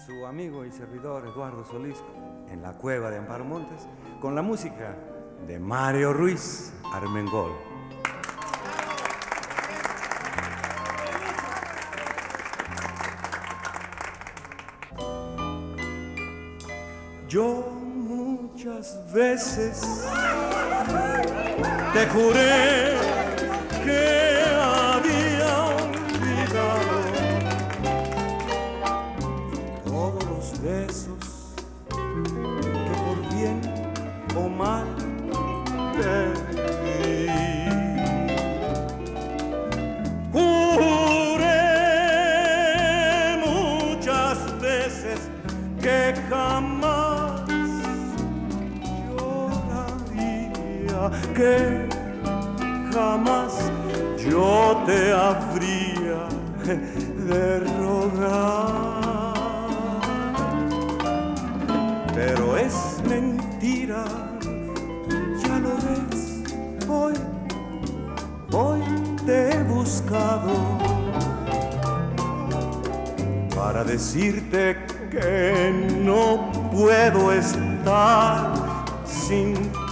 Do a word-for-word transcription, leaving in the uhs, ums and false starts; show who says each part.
Speaker 1: su amigo y servidor Eduardo Solís en la cueva de Amparo Montes con la música de Mario Ruiz Armengol. Yo muchas veces te juré que había olvidado todos los besos que por bien o mal te di. Juré muchas veces que jamás lloraría, que jamás yo te habría de rogar. Pero es mentira, ya lo ves, hoy, hoy te he buscado para decirte que no puedo estar sin ti.